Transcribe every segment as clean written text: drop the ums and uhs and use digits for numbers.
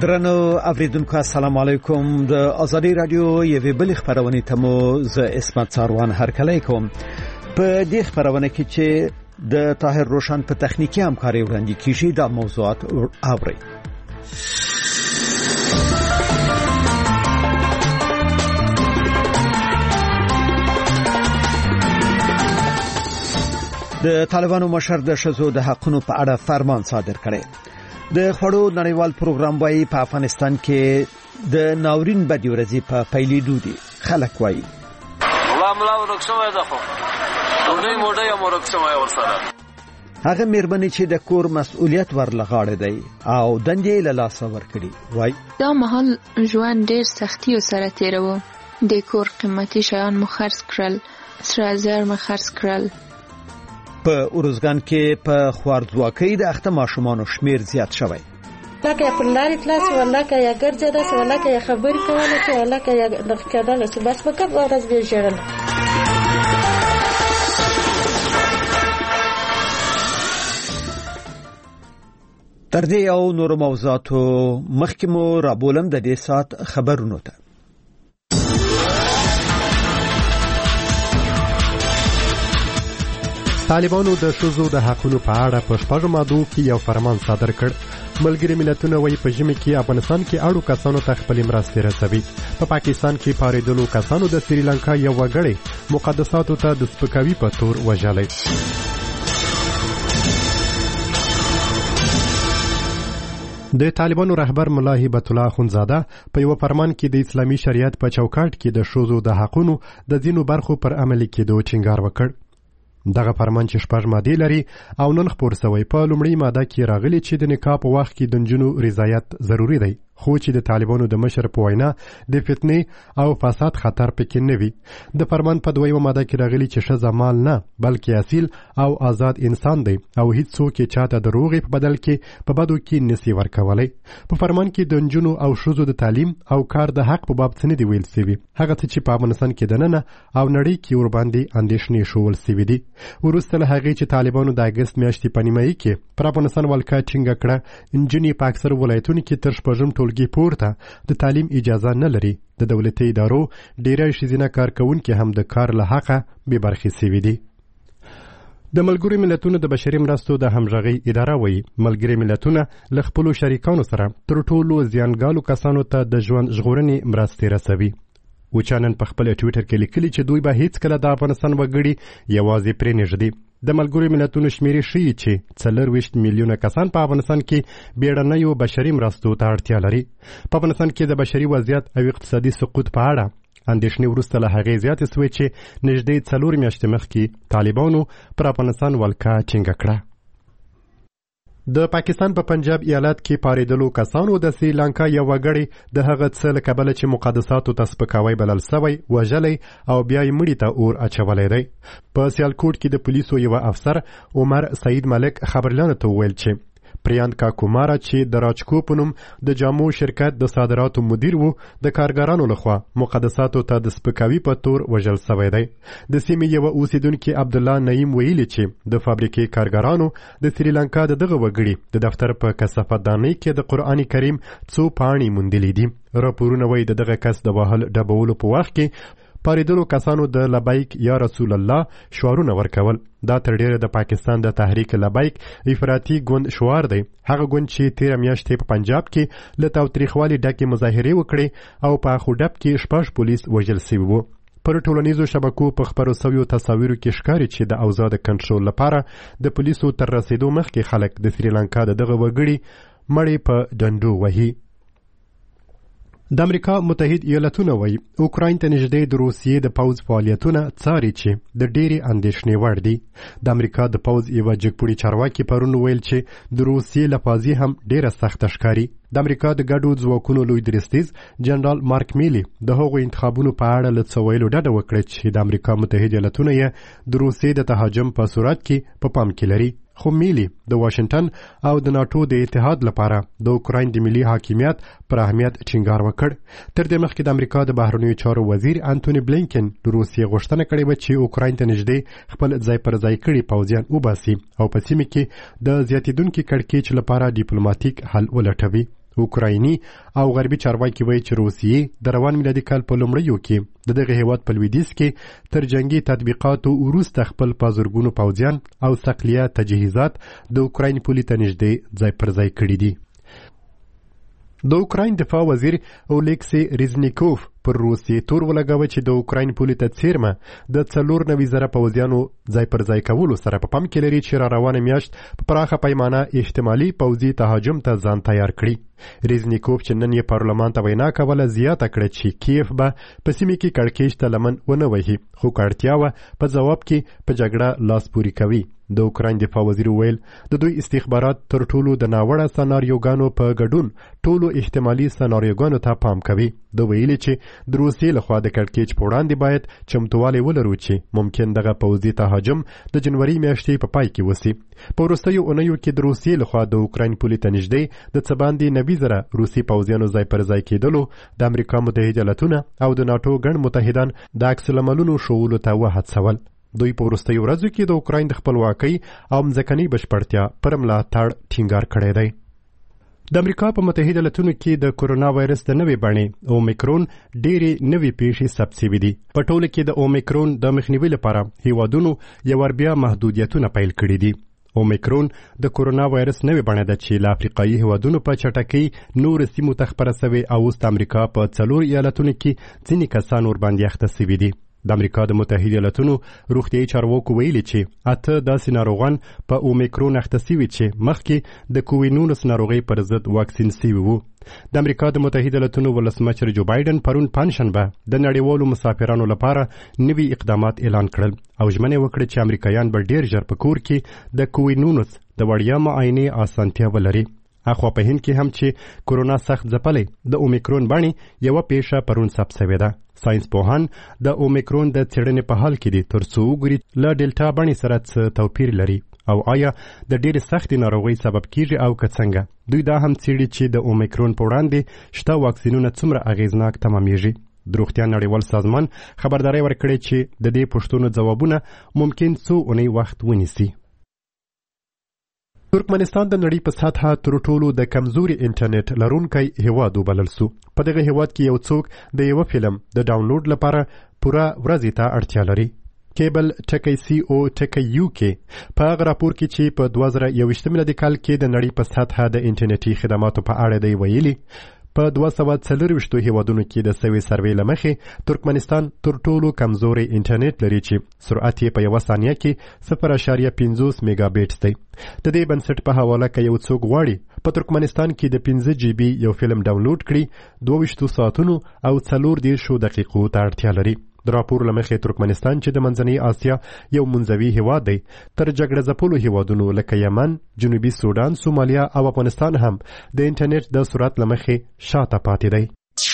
درنو اوریدونکو السلام علیکم د ازادي رادیو یوه بل خبرونه تمو ز اسمت څاروان هرکلی کوم په دې خبرونه کې چې د طاهر روشن په تخنیکی همکاري وړاندې کیږي د موضوعات اوري. د طالبانو مشر د شذو د حقونو په اړه فرمان صادر کړي. د خړو نړیوال پروګرام وايي په افغانستان کې د ناورین بدی ورځي په پیلېدو دي. خلک وايي والله ورکشمه ده خو نو موډه یا ورکشمه ورسره هغه مېرمنې چې د کور مسؤلیت ورلغاړي دی او دندې له لاس ورکړي وای دا مهال ژوند ډېر سختي سره تیرو. د کور قیمتي شیان مو خرڅ کړل، سره زر مو خرڅ کړل. په اورزګان کې په خوارځواکۍ د اخته ماشومان شمیر زیات شوی. لکه په لارې تلاس ولکه یا ګرځیدا ولکه یا خبرې کوله چې ولکه یا د کېدل چې بس په کب ورځ به جوړل. تر دې او نور موضوعاتو مخکې مو رابولم د دې سات خبرونو ته. طالبانو د شذو د حقونو په اړه په شپږو مادو کې یو فرمان صادر کړ. ملګری ملتونه وايي په ژمي کې افغانستان کې اړو کسانو ته خپل مرستې رسوي. په پاکستان کې پاریدلو کسانو د سریلانکا یو وګړی مقدساتو ته د سپکاوي په تور وژلی. د طالبانو رهبر ملا هبت الله اخونزاده په یو فرمان کې د اسلامي شریعت په چوکاټ کې د شذو د حقونو د ځینو برخو پر عملي کېدو ټینګار وکړ. دغه فرمان چې شپږ مادې لري او نن خپور شوی په لومړی ماده کې راغلي چې د نکاح په وخت کې د نجونو رضایت ضروری دی، خو چې د طالبانو د مشر په وینا د فتنې او فساد خطر پکې نه وي. د فرمان په دویمه ماده کې راغلي چې ښځه مال نه بلکې اصیل او آزاد انسان دی او هیڅوک یې چاته د روغې په بدل کې په بدو کې نسی ورکولی. په فرمان کې د نجونو او ښځو د تعلیم او کار د حق په باب څه نه دي ویل سوي. هغه څه چې په افغانستان کې دننه او نړۍ کې ورباندې اندېښنې ښوول سوي دي. وروسته له هغې چې طالبانو د اګست میاشتې په نیمایي کې پر افغانستان ولکه ټینګه کړه، نجونې په اکثر ولایتونو کې تر شپږم ټولګي پورته د تعلیم اجازه نه لري. د دولتي ادارو ډیری ښځینه کارکوونکي هم د کار له حقه بې برخې سوي دي. د ملګرو ملتونو د بشري مرستو د همغږۍ اداره وایي ملګري ملتونه له خپلو شریکانو سره تر ټولو زیانګالو کسانو ته د ژوند ژغورنې مرستې رسوي. وچانن په خپل ټویټر کې لیکلي چې دوی به هیڅ کله د افغانستان وګړي یوازې پرې نږدي. د ملګرو ملتونو شمیرې ښیي چې 24 میلیونه کسان په افغانستان کې بیړنیو بشري مرستو ته اړتیا لري. په افغانستان کې د بشري وضعیت او اقتصادي سقوط په اړه اندېښنې وروسته له هغې زیاتې سوې چې نږدې 4 میاشتې مخکې طالبانو پر افغانستان ولکه ټینګه کړه. د پاکستان په پنجاب ایالت کې پاریدلو کسانو د سریلانکا یو وګړی د هغه څه له کبله چې مقدساتو ته سپکاوی بلل سوی وژلی او بیا یې مړي ته اور اچولی دی. په سیالکوټ کې د پولیسو یو افسر عمر سعید ملک خبرلیانو ته وویل چې پریانکا کومارا چې د راجکو په نوم د جامو شرکت د صادراتو مدیر وو د کارګرانو لخوا مقدساتو ته د سپکاوي په تور وژل سوی دی. د سیمې یو اوسیدونکي عبدالله نعیم ویلي چې د فابریکې کارګرانو د سریلانکا د دغه وګړي د دفتر په کثافتدانۍ کې د قرآن کریم څو پاڼې موندلې دي. راپورونه وایي د دغه کس د وهل ډبولو په وخت کې پاریدلو کسانو د لبیک یا رسول الله شعارونه ورکول. دا تر ډیره د پاکستان د تحریک لبیک افراطي ګوند شعار دی. هغه ګوند چې 13 میاشتې په پنجاب کې له تاوتریخوالي ډکې مظاهرې وکړې او په اخوډب کې 6 پولیس وژل سوي وو. پر ټولنیزو شبکو په خپرو سویو تصاویرو کې ښکاري چې د اوضاع د کنټرول لپاره د پولیسو تر رسیدو مخکې خلک د سریلانکا د دغه وګړي مړی په ډنډو وهي. د امریکا متحد ایالتونه وایي اوکراین ته نږدې د روسیې د پوځ فعالیتونه څاري چې د ډېرې اندېښنې وړ دي. د امریکا د پوځ یوه جګپوړي چارواکي پرون ویل چې د روسیې له پازي هم ډېره سخته ښکاري. د امریکا د ګډو ځواکونو لوی درستیز جنرال مارک میلی د هغو انتخابونو په اړه له څه ویلو ډډه وکړه چې د امریکا متحد ایالتونه یې د روسیې د تهاجم په صورت کې په پام کې لري. خو میلی د واشنگټن او د ناټو د اتحاد لپاره د اوکراین د ملي حاکمیت پر اهمیت ټینګار وکړ. تر دې مخکې د امریکا د بهرنیو چارو وزیر انټونی بلینکن د روسیې غوښتنه کړې وه چې اوکراین ته نږدې خپل ځای پر ځای کړي پوځیان وباسي او په سیمه کې د زیاتېدونکي کړکېچ لپاره ډیپلوماتیک حل ولټوي. اوکرایني او غربي چارواکي وایي چې روسیې د روان میلادي کال په لومړیو کې د دغه هیواد په لویدیځ کې تر جنگي تطبیقاتو وروسته خپل په زرګونو پوځیان او ثقلیه تجهیزات د اوکراین پولې ته نږدې ځای پر ځای کړي دي. د اوکراین دفاع وزیر اولیکسی ریزنیکوف پر روسیې تور ولګاوه چې د اوکراین پولې ته څیرمه د 4,000 پوځیانو ځای پر ځای کولو سره په پام کې لري چې را روانه میاشت په پراخه پیمانه احتمالي پوځي تهاجم ته ځان تیار کړي. ریزنیکوف چې نن یې پارلمان ته وینا کوله زیاته کړه چې کیف به په سیمه کې کړکېچ ته لمن ونه وهي، خو که اړتیا وه په ځواب کې په جګړه لاس پورې کوي. د اوکراین دفاع وزیر ویل د دوی استخبارات تر ټولو د ناوړه سناریوګانو په ګډون ټولو احتمالي سناریوګانو ته پام کوي. د ویلي چې د روسیې لخوا د کړکېچ په وړاندې باید چمتووالی ولرو چې ممکن دغه پوځي تهاجم د جنوري میاشتې په پای کې وسي. په وروستیو اونیو کې د روسیې لخوا د اوکراین پولې ته نږدې د څه باندې 90,000 روسي پوځیانو ځای پر ځای کېدلو د امریکا متحده ایالتونه او د ناټو ګڼ متحدان د عکس العملونو ښوولو ته وهڅول. دوی په وروستیو ورځو کې د اوکراین د خپلواکۍ او مځکنۍ بشپړتیا پر ملاتړ ټینګار کړی دی. د امریکا په متحده ایالتونو کې د کورونا وایرس د نوې بڼې اومیکرون ډېرې نوې پیښې ثبت شوي دي. په ټوله کې د اومیکرون د مخنیوي لپاره هیوادونو یو ور بیا محدودیتونه پیل کړي دي. اومیکرون د کورونا وایرس نوې بڼه ده چې له افریقایي هیوادونو په چټکۍ نور سیمو ته خپره شوې او اوس د امریکا په 4 ایالتونو کې ځینې کسان ورباندې اخته شوي دي. د امریکا د متحده ایالتونو روغتیايي چارواکو ویلي چې 8 داسې ناروغان په اومیکرون اخته شوي چې مخکې د کووید-19 ناروغۍ پر ضد واکسین شوي وو. د امریکا د متحده ایالتونو ولسمشر جو بایدن پرون پنجشنبه د نړیوالو مسافرانو لپاره نوي اقدامات اعلان کړل او ژمنه وکړه چې امریکایان به ډېر ژر په کور کې د کووید-19 د وړیا معاینې اسانتیا ولري. اخوا په هند کې هم چې کورونا سخت ځپلی د اومیکرون بڼې یوه پیښه پرون ثبت شوې ده. ساینس پوهان د اومیکرون د څېړنې په حال کې دي تر څو وګوري له ډیلټا بڼې سره څه توپیر لري او آیا د ډېرې سختې ناروغۍ سبب کیږي او که څنګه. دوی دا هم څېړي چې د اومیکرون په وړاندې شته واکسینونه څومره اغېزناک تمامیږي. د روغتیا نړیوال سازمان خبرداری ورکړې چې د دې پوښتنو ځوابونه ممکن څو اونۍ وخت ونیسي. ترکمنستان د نړۍ په سطحه تر ټولو د کمزوري انټرنیټ لرونکی هیواد وبلل سو. په دغه هیواد کې یو څوک د یو فلم د ډاونلوډ لپاره پوره ورځې ته اړتیا لري. کیبل ټکی سی او ټکی یو کې په هغه راپور کې چې په 2021 میلادي کال کې د نړۍ په سطحه د انټرنیټي خدماتو په اړه دی ویلي په 240 هیوادونو کې د سوي سروې له مخې ترکمنستان تر ټولو کمزوري انټرنیټ لري چې سرعت یې په 1 ثانیه کې 0.50 میگابیټ دی. د دې بنسټ په حواله کې یو څوک غواړي په ترکمنستان کې د 15 جی بي یو فلم ډاونلوډ کړي 22 ساعتونو او 40 دقیقو ته اړتیا لري. د راپور له مخې ترکمنستان چې د منځنۍ آسیا یو منځوي هیواد دی تر جګړه ځپلو هیوادونو لکه یمن، جنوبي سودان، سومالیا او افغانستان هم د انټرنیټ د سرعت له مخې شاته پاتې دی.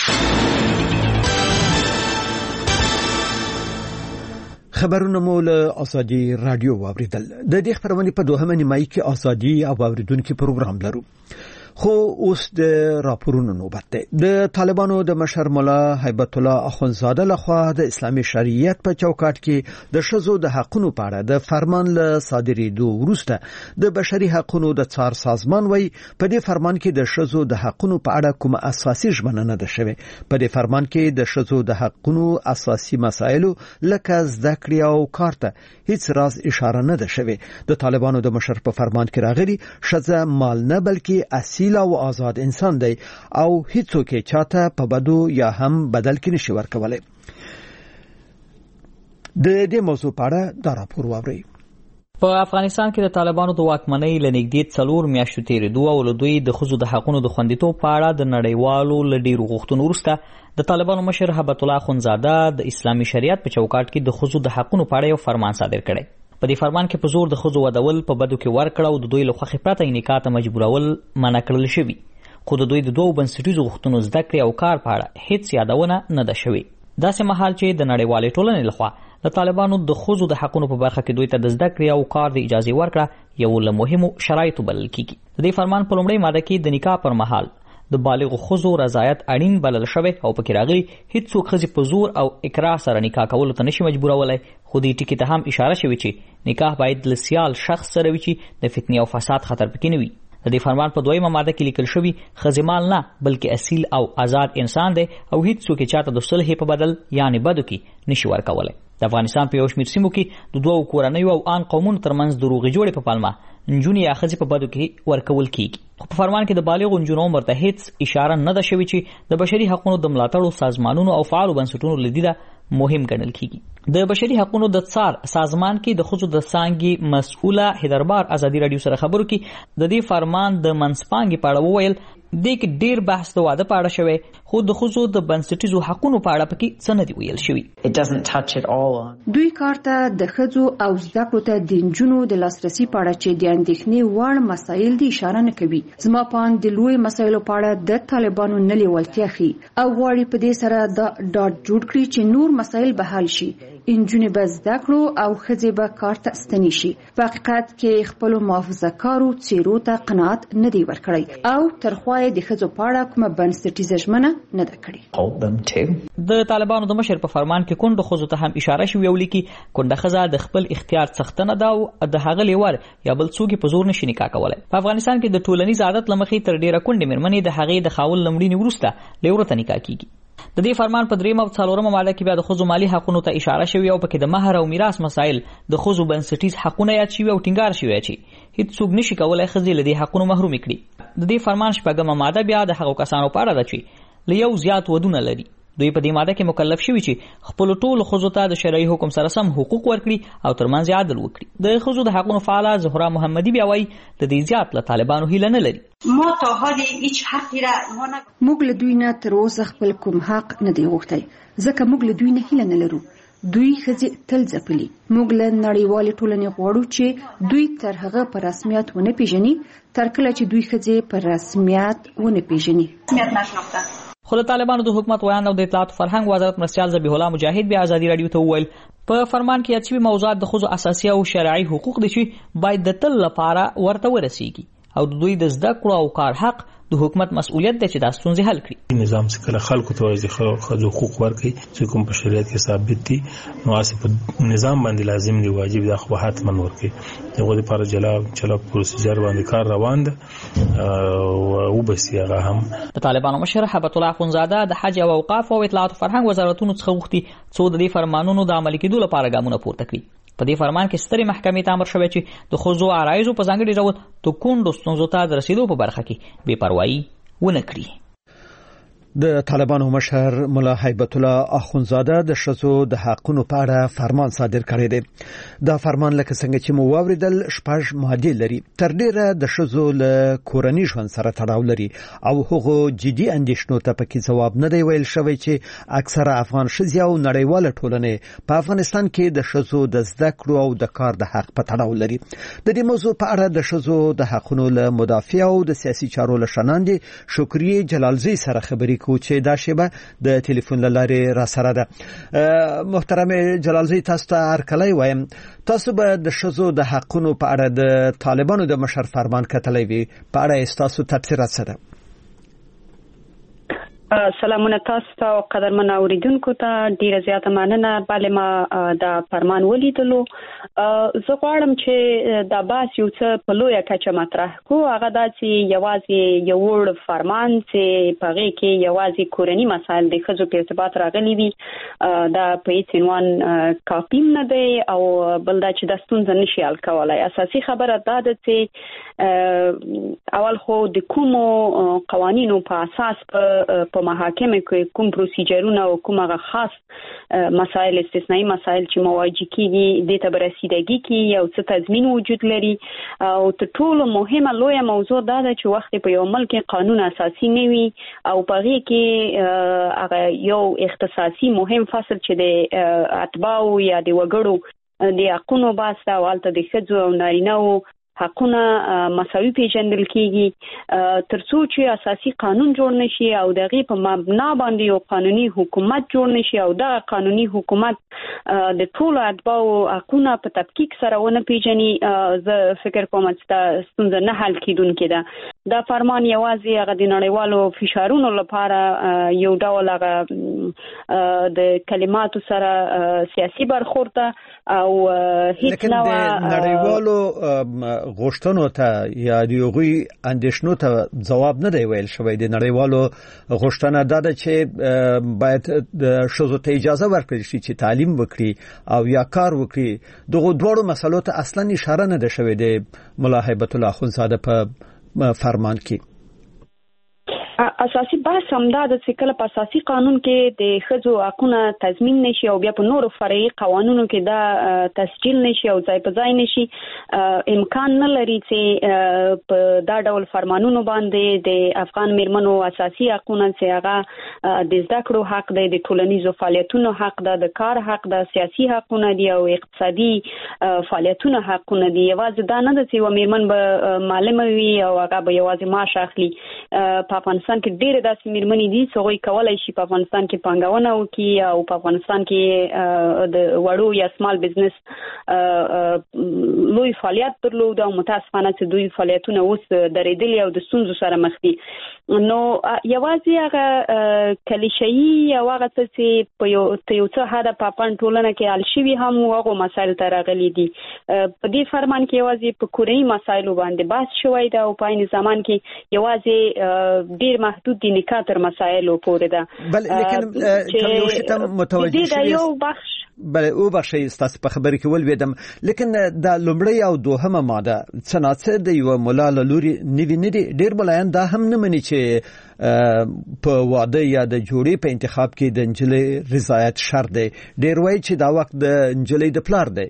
خبرونه مو له ازادي رادیو واوریدل. د دې خبرونه په 2 نیمایي کې ازادي او اوریدونکو پروګرام لرو. خو اوس د راپورونو نوبت دی. د طالبانو د مشر مولا هیبت الله اخونزاده لخوا د اسلامي شریعت په چوکاټ کې د ښځو د حقوقو په اړه د فرمان له صادرېدو وروسته د بشري حقوقو د څار سازمان وایي په دې فرمان کې د ښځو د حقوقو په اړه کوم اساسي ژمنه نه ده شوې. په دې فرمان کې د ښځو د حقوقو اساسي مسایل لکه زده کړې او کار ته هیڅ راز اشاره نه ده شوې. د طالبانو د مشر په فرمان کې راغلي ښځه مال نه بلکې اصیل او آزاد انسان دی او هیڅوک چاته په بدو یا هم بدل کې نشي ورکولای. د دې موضوع په اړه دا راپور واورئ. په افغانستان کې د طالبانو د واکمنۍ لنږدې 4 میاشتو تیرېدو او له دوی د ښځو د حقوقو د خوندیتوب په اړه د نړیوالو له ډېرو غوښتنو وروسته د طالبانو مشر هیبت الله اخونزاده د اسلامي شریعت په چوکاټ کې د ښځو د حقوقو په اړه یو فرمان صادر کړی. په دې فرمان کې په زور د ښځو ودول په بدو کې ورکړه او د دوی له خوښې پرته یې نکاح ته مجبورول منع کړل شوي. خو د دوی د 2 بنسټیزو غوښتنو زده کړې او کار په اړه هیڅ یادونه نه ده شوې. داسې مهال چې د نړیوالې ټولنې لخوا د طالبانو د ښځو د حقوقو په برخه کې دوی ته د زده کړې او کار د اجازه ورکړه یو له مهمو شرایطو بلل کیږي. د دې فرمان په لومړۍ ماده کې د نکاح پر مهال د بالغ ښځو رضایت اړین بلل شوی او پکې راغلي هیڅوک ښځې په زور او اکراه سره نکاح کولو ته نشي مجبورولای. خو دې ټکي ته هم اشاره شوې چې نکاح باید له سیال شخص سره وي چې د فتنې او فساد خطر پکې نه وي. د دې فرمان په 2مه ماده کې لیکل شوی ښځې مال نه بلکې اصیل او آزاد انسان دی او هیڅ څوک چاته د صلح په بدل یعنی بدو کې نشي ورکولای. د افغانستان په یو شمېر سیمو کې د دوو کورنیو او آن قومونو ترمنځ د روغې جوړې په پلمه نجونې یا ښځې په بدو کې ورکول کیږي. خو په فرمان کې د بالغ نجونو عمر ته هیڅ اشاره نه ده شوې چې د بشري حقوقو د ملاتړو سازمانونو او فعالو بنسټونو لدیده مهم ګڼل کیږي. د بشري حقوقو د څار سازمان کې د ښځو د څانګې مسؤله هیدربار ازادي رادیو سره خبرو کې د دې فرمان د منځپانګې په اړه وویل د کې ډیر بحث د واده په اړه شوی خو د ښځو د بنسټیزو حقوقو په اړه پکې څه نه دی ویل شوی. دوی کارته د ښځو او زده کړو ته د نجونو د لاسرسي په اړه چې د اندېښنې وړ مسایل دی اشاره نه کوي. زما پام د لوی مسایلو په اړه د طالبانو نه لیوالتیا ښيي او غواړي په دې سره د ډاټ جوړ کړي چې نور مسایل به حل شي. انجونې به زده کړو او ښځې به کار ته ستنې شي. په حقیقت کې خپل محافظه‌کارو څیرو ته قناعت نه دی ورکړی او ترخوا د ښځو په اړه کومه بنسټیزه ژمنه نه ده کړې. د طالبانو د مشر په فرمان کې کونډو ښځو ته هم اشاره شوې او لیکي کونډه ښځه د خپل اختیار څښتنه ده او د هغه لیور یا بل څوک په زور نشي نکاح کولای. په افغانستان کې د ټولنیز عادت لمخې تر ډیره کونډې مېرمنې د هغې د خاوند لمړینې وروسته لیور ته نکاح کیږي. د دې فرمان په 3مه او 4مه ماده کې بیا د ښځو مالی حقوقو ته اشاره شوی او پکې د مہر او میراث مسایل د ښځو بنسټیز حقوقونه یاد شوی او ټینګار شوی چې هیڅ څوک نشي کولای ښځې له دې حقوقو محروم کړي. د دې فرمان 8مه ماده بیا د هغو کسانو په اړه ده چې له یو زیات ودونه لري. دوی په دې ماده کې مکلف شوي چې خپل ټول ښځو ته د شرعي حکم سره سم حقوق ورکړي او ترمنځ عدل وکړي. د ښځو د حقوقو فعاله زهرا محمدي بیا وایي د دې زیات له طالبانو هیله نه لري. موږ له دوی نه تر اوسه خپل کوم حق نه دی غوښتی ځکه موږ له دوی نه هیله نه لرو. دوی ښځې تل ځپلي. موږ له نړیوالې ټولنې غواړو چې دوی تر هغه په رسمیت ونه پیژني تر کله چې دوی ښځې په رسمیت ونه پیژني. خو د طالبانو د حکومت ویاند او د اطلاعات فرهنګ وزارت مرستیال ذبیح الله مجاهد بیا ازادي رادیو ته وویل په فرمان کې یاد شوي موضوعات د ښځو اساسي او شرعي حقوق دي چې باید د تل لپاره ورته ورسیږي او د دوی د زده کړو او کار حق د حکومت مسؤلیت دی چې دا ستونزې حل کړي. نظام چې کله خلکو ته وایي ښځو حقوق ورکړي چې کوم په شریعت کې ثابت دي نو اسې په نظام باندې لازم دی واجب دا خو حتما ورکړي. دغه لپاره جلا پروسیجر باندې کار روان ده او وبسي هغه هم. د طالبانو مشر هبت الله اخونزاده د حج او اوقاف او اطلاعات فرهنګ وزارتونو څخه غوښتي څو د دې فرمانونو د عملي کېدو لپاره ګامونه پورته کړي. په دې فرمان کې سترې محکمې ته امر شوی چې د ښځو عرایضو په ځانګړي ډول د کونډو ستونزو ته د رسیدو په برخه کې بې پروایي ونه کړي. د طالبانو مشر ملا هیبت الله اخونزاده د ښځو د حقوقو په اړه فرمان صادر کړی دی. دا فرمان لکه څنګه چې مو واوریدل 6 ماده لري. تر ډیره د ښځو له کورنۍ ژوند سره تړاو لري او هغه جدي اندېښنو ته پکې ځواب نه دی ویل شوی چې اکثره افغان ښځې او نړیواله ټولنه په افغانستان کې د ښځو د زده کړو او د کار د حق په تړاو لري. د دې موضوع په اړه د ښځو د حقوقو له مدافع او د سیاسي چارو له شناندې شکریه جلالزی سره خبرې چې دا شیبه د ټلیفون لارې را سره ده. محترم جلالزی تاسو ته هرکلی وایم. تاسو به د ښځو د حقوقو په اړه د طالبانو د مشر فرمان کتلی وي په اړه تاسو تبصرات څه ده؟ سلامونه تاسو ته او قدرمن اوریدونکو ته ډیره زیاته مننه. بلې ما دا فرمان ولیدلو. زه غواړم چې دا بحث یو څه په لویه کچه مطرح کو. هغه دا چې یوازې یو وړ فرمان چې په هغې کې یوازې کورني مسایل د ښځو په ارتباط راغلي وي دا په هیڅ عنوان کافي نه دی او بل دا چې دا ستونزه نشي حل کولی. اساسي خبره دا ده چې اول خو د کومو قوانینو په اساس په محاکمه کې کوم پروسیجرونه او کوم هغه خاص مسایل استثنایی مسایل چې مواجه کیږي د ته برسیدګي کې یو څه تضمین وجود لري. او تر ټولو مهمه لویه موضوع دا ده چې وخت په یو ملک قانون اساسي نه وي او په هغې کې هغه یو اختصاصي مهم فصل چې د اتباعو یا د وګړو د حقونو بحث ده او هلته د ښځو او نارینه‌و حقونه مساوي پیژندل کیږي تر څو چې اساسي قانون جوړ نشي او د هغې په مبنا باندې یو قانوني حکومت جوړ نشي او دغه قانوني حکومت د ټولو اتباعو حقونه په تفکیک سره ونه پیژني. زه فکر کوم چې دا ستونزه نه حل کیدونکې ده. دا فرمان یوازې هغه د نړیوالو فشارونو لپاره یو ډول هغه د کلماتو سره سیاسي برخورد او هیڅ نوع نړیوالو غوښتنو ته یا د یوغي اندیشنو ته جواب نه دی ویل شوی. د نړیوالو غوښتنه دا ده چې باید د ښځو ته اجازه ورکړي شي چې تعلیم وکړي او یا کار وکړي. دغه دوه مسلو ته اصلا اشاره نه ده شوې د ملا هیبت الله اخوندزاده په فرمان کې. اساسي بحث همدا د کله په اساسي قانون کې د ښځو حقوقونه تضمین نشي او بیا په نورو فرعي قوانینو کې دا تسجیل نشي او ځای په ځای نشي، امکان نه لري چې په دا ډول فرمانونو باندې د افغان میرمنو اساسي حقوقونه چې هغه د زده کړو حق دی، د ټولنیزو فعالیتونو حق ده، د کار حق ده، سیاسي حقوقونه دي او اقتصادي فعالیتونو حقوقونه دي. یوازې دا نه ده چې و میرمن به معلمه وي او هغه به یوازې معاش اخلي. په افغانستان کې ډېر داسې میرمنې دي چې هغوی کولی شي په افغانستان کې پانګونه وکړي او په افغانستان کې د وړو یا سمال بزنس لوی فعالیت درلود او متاسفانه چې دوی فعالیتونه اوس درېدلي او د ستونزو سره مخ دي. نو یوازې هغه کلیشه‌ایي او هغه څه چې په یو څه حده په افغان ټولنه کې حل شوي هم هغو مسایلو ته راغلي دي. په دې فرمان کې یوازې په کورني مسایلو باندې بحث شوی ده او په عین زمان کې یوازې ډیر محدود دي نکاح تر مسایلو پورې ده. بل لیکن کوم یو شی ته متوجه شي یو بخش بل او بخشي تاسو په خبرې کې ولویدم، لیکن دا لومړی او دوهمه ماده څنګه د یو مولا لوري نیوی نه دي. ډیر بلایان دا هم نه مني چې په واده یا د جوړې په انتخاب کې د انجلۍ رضایت شرط دی. ډیر وایي چې دا وخت د انجلۍ د پلار دی.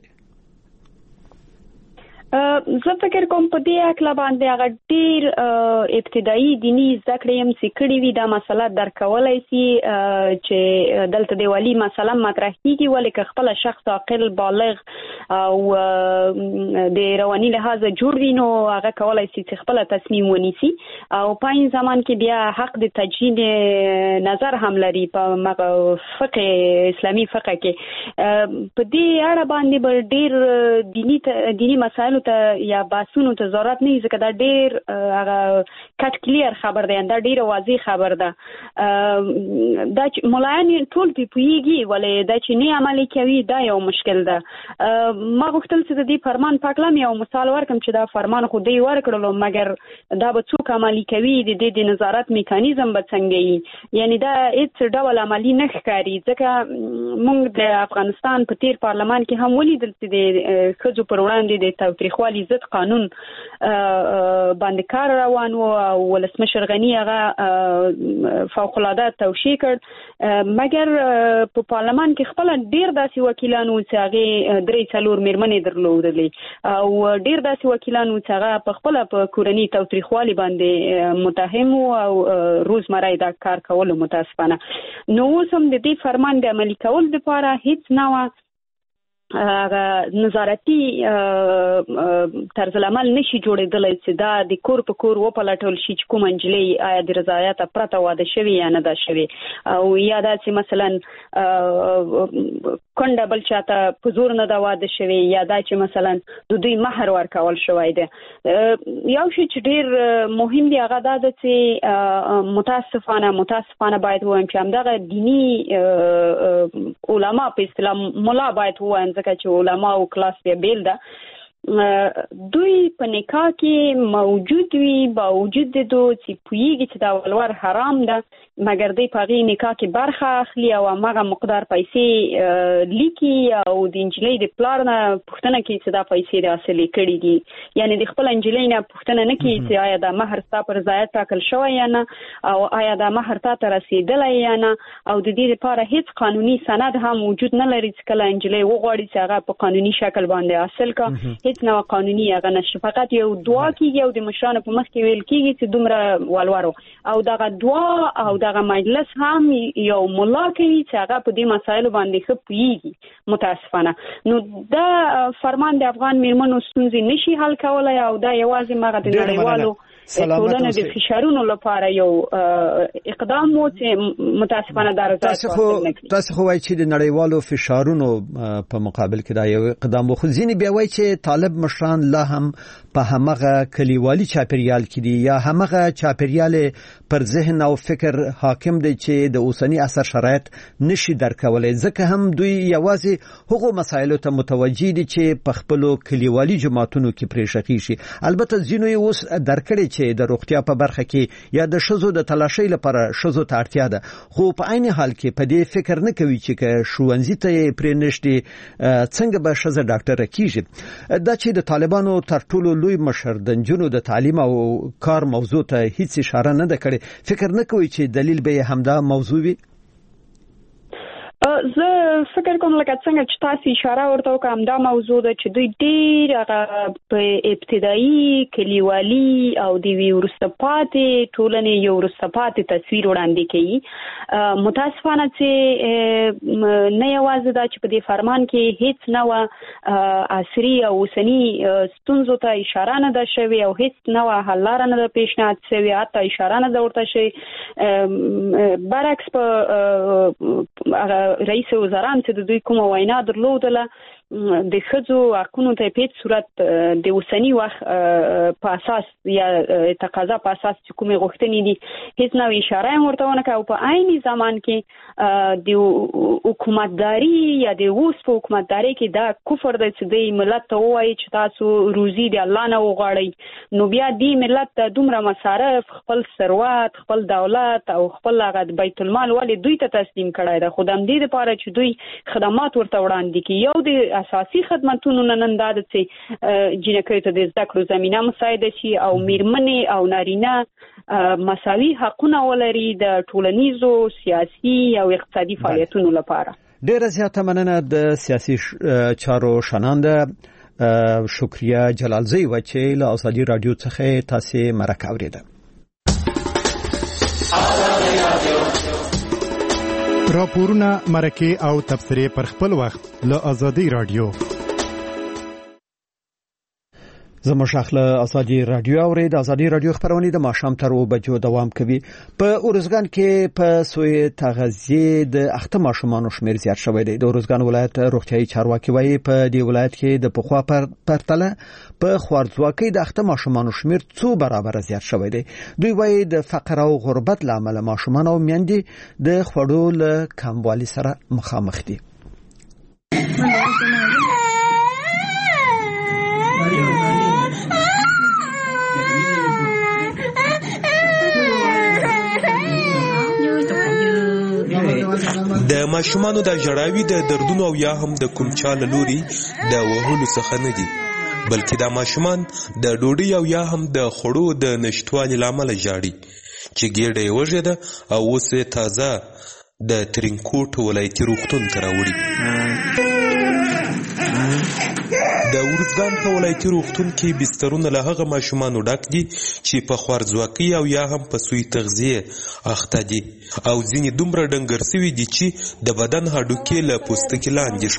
زه فکر کوم په دې اکلا باندې هغه ډیر ابتدایي دینی زده کړې هم چې کړې وي دا مسله درک کولای شي چې دلته د ولی مسله مطرح کیږي، ولې که خپل شخص عاقل بالغ او د رواني لحاظ جوړ وي نو هغه کولای شي چې خپل تصمیم ونیسي او په این زمان کې بیا حق د تجدید نظر هم لري په فقه اسلامي فقه کې. په دې اړه باندې ډیر دینی مسایل ته یا باسونو ته ضرورت نه ځکه دا ډیر هغه کټ کلیر خبر دی، دا ډیر واضح خبر ده. دا مولایان ټول په پیږي ولې دا چې نه عملي کوي دا یو مشکل ده. ما غوښتل چې د دې فرمان پاکلم یو مثال ورکم چې دا فرمان خو دی ورکړلو مګر دا به څوک عملي کوي، د دې د نظارت میکانیزم به څنګه وي، یعنی دا هیڅ ډول عملي نه ښکاري ځکه موږ د افغانستان په تیر پارلمان کې هم ولیدل چې د ښځو پر وړاندې د تاوتریخوالي ضد قانون باندې کار روان و او ولسمشر غنی هغه فوق العاده توشیح کړ، مګر په پارلمان کې خپل ډیر داسې وکیلانو چې هغه درې څلور میرمنې درلودلې او ډیر داسې وکیلانو چې هغه په خپل په کورنۍ تاوتریخوالي باندې متهم او روزمره دا کار کول متاسفانه. نو سم د دې فرمان د عملي کول لپاره هیڅ نوع نظارتي طرز العمل نشي جوړېدلی چې دا د کور په کور وپلټول شي چې کوم انجلۍ آیا د رضایت پرته واده شوی یا نه ده شوی او یا دا چې مثلا کونډه بل چاته په زور نه ده واده شوی یا دا چې مثلا د دوی مهر ورکول شوی دی. یو شی چې ډیر مهم دی هغه دا ده چې متاسفانه باید وایم چې همدغه دینی علما په اصطلاح ملا باید وایم ځکه چې علما او کلاس بیا بیل ده دوی په نکاح کې موجود وي باوجود د دو چې پویږي چې دا ولور حرام ده مګر دوی په هغې نکاح کې برخه اخلي او هماغه مقدار پیسې لیکي او د انجلۍ د پلار نه پوښتنه کوي چې دا پیسې د حاصلې کړي دي، یعنی د خپل انجلۍ نه پوښتنه نه کوي چې آیا دا مهر ستا پر رضایت ټاکل شوی یا نه او آیا دا مهر تا ته رسېدلی یا نه او د دې لپاره هیڅ قانوني سند هم وجود نه لري چې کله انجلۍ وغواړي چې هغه په قانوني شکل باندې حاصل کړي هیڅ نوع قانوني هغه نشي، فقط یو دعا کیږي او د مشرانو په مخ کې ویل کیږي چې دومره ولورو او دغه دعا او دغه مجلس هم یو ملا کوي چې هغه په دې مسایلو باندې ښه پوهیږي متاسفانه. نو دا فرمان د افغان میرمنو ستونزې نشي حل کولای او دا یوازې مغه د نړیوالو ټولنه د فشارونو لپاره یو اقدام مو چې متاسفانه دا تاسو خو وایي چې د نړیوالو فشارونو په مقابل کې دا یو اقدام خو ځینې بیا وایي چې طالب مشران لا هم په همغه کلیوالي چاپیریال کې دي یا همغه چاپیریال پر ذهن او فکر حاکم دی چې د اوسنی عصر شرایط نشي درکولای ځکه هم دوی یوازې هغو مسایلو ته متوجي دي چې په خپل کلیوالي جماعتونو کې پریشخي شي. البته ځینو یې اوس درکړي چې د روغتیا په برخه کې یا د شذو د تلاشي لپاره شذو ته اړتیا ده خو په عین حال کې په دې فکر نه کوي چې ښوونځي ته پرې نشي څنګه به شذ ډاکټر کیږي. دا چې د طالبانو تر ټولو لوی مشر د جنونو د تعلیم او کار موضوع ته هیڅ اشاره نه ده کړې فکر نه کوي چې دلیل به همدا موضوع وي. زه فکر کوم لکه څنګه چې تاسو اشاره ورته وکړم دا موضوع ده چې دوی ډېر هغه په ابتدایي کلیوالي او د وروسته پاتې ټولنې یو وروسته پاتې تصویر وړاندې کوي. متاسفانه چې نه یوازې دا چې په دې فرمان کې هیڅ نوه عصري او اوسني ستونزو ته اشاره نه ده شوې او هیڅ نوه حل لاره نه ده پیشنهاد شوې حتی اشاره نه ده ورته شوې. برعکس په رئیس وزران چې د دوی کومه وینا درلودله د ښځو حقونو ته په صورت د اوسنی وخت په اساس یا تقاضا په اساس چې کومه غوښتنې دي هیڅ نوې اشاره ورته ونه کوي. په عیني زمان کې د حکومتداري یا د اوس په حکومتداري کې دا کفر دی چې د ملت ته وایي چې تاسو روزي دی الله نه وغواړئ نو بیا د ملت ته دومره مصارف خپل ثروت خپل دولت او خپل هغه بیت المال ولې دوی ته تسلیم کړای دا خودم دې لپاره چې دوی خدمات ورته وړاندې کوي. یو د اساسي خدماتونو نن دا چې جنکې ته د زده کړو زمينه مساعده شي او میرمنې او نارینه مساوي حقونه ولري د ټولنیزو سیاسي او اقتصادي فعالیتونو لپاره. ډیره زیاته مننه د سیاسي چارو شننده شکریا جلالزی و چې له ازادي رادیو څخه تاسو مرکه اوریده. راپورونه مرکه او تبصره پر خپل وخت له ازادي رادیو. زموږ شاخله ازادي رادیو اوري د ازادي رادیو خبرونه د ماښام تر 2 بجو دوام کوي. په اورزګان کې په سوی تغذیه د اخته ماشومان شمیر زیات شوی دی. د اورزګان ولایت روغتیايي چارواکي وایي په دې ولایت کې د پخوا پرتله په خوارځواکۍ د اخته ماشومان شمیر 2 برابر زیات شوی دی. دوی وایي د فقر او غربت لامل ماشومان او میندې د خوړو له کموالي سره مخامخ دي. د ماشومانو د جړاوي د دردونو او یا هم د کوم چا له لوري د وهلو څخه نه دي بلکې د ماشومان د ډوډۍ او یا هم د خوړو د نشټوالي لامل جاړي چې ګېډه یې وژېده او اوس تازه د ترینکوټ ولایتي روغتون ته راوړي. د ورزګان په ولایتي روغتون کې بسترونه له هغه ماشومانو ډک دي چې په خوارځواکۍ او یا هم په سوی تغذیه اخته دي او ځینې دومره ډنګر سوي دي چې د بدن هډوکي له پوستکي لاندې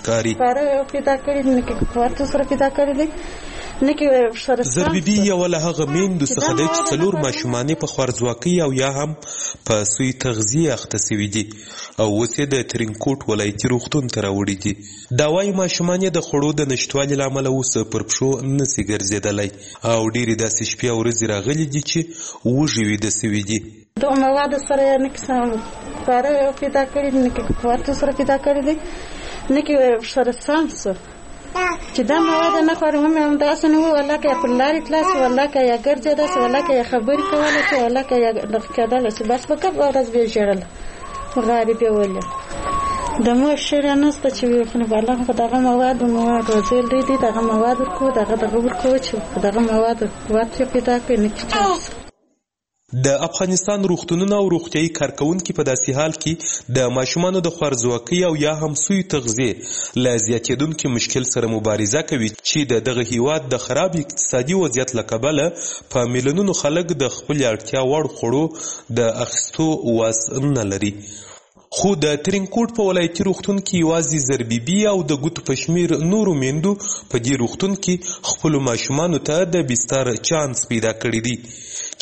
ښکاري. زربیبي یو له هغه میندو څخه دی چې 4 ماشومانې په خوارځواکۍ او یا هم په سوی تغذیه اخته سوي دي او اوس یې د ترینکوټ ولایتي روغتون ته راوړي دي. دا وایي ماشومان یې د خوړو د نشتوالي له امله اوس پر پښو نسي ګرځېدلی او ډېرې داسې شپې او ورځې راغلي دي چې وږي ویده سوي دي. دغه مواد سره نه کیسه کار پیدا کړی نه کې ورته سره پیدا کړی دي نه کې سره سانس چې دا مواد نه خورم هم تاسو نه ولا کې په لاري کلاس ولا کې یا ګرځي دا ولا کې خبرې کوله چې ولا کې یا کېدل چې بس وکړ ورځ به جوړل غریب ویل د مو شری نه ست چې په بالا په دغه مواد وزیل دي دغه مواد کو دغه ورکو چې دغه مواد واټ پیدا کړي نه. د افغانستان روغتونونه او روغتیايي کارکونکي په داسې حال کې د ماشومانو د خوارځواکۍ او یا هم سوی تغذیه له زیاتېدونکي مشکل سره مبارزه کوي چې دغه هیواد د خراب اقتصادي وضعیت له کبله په میلیونونو خلک د خپل اړتیا وړ خوړو د اخیستو وس نه لري. خو د ترینکوټ په ولایتي روغتون کې یوازې زربیبي او د ګوتو په شمیر نورو میندو په دې روغتون کې خپلو ماشومانو ته د بستر چانس پیدا کړی دی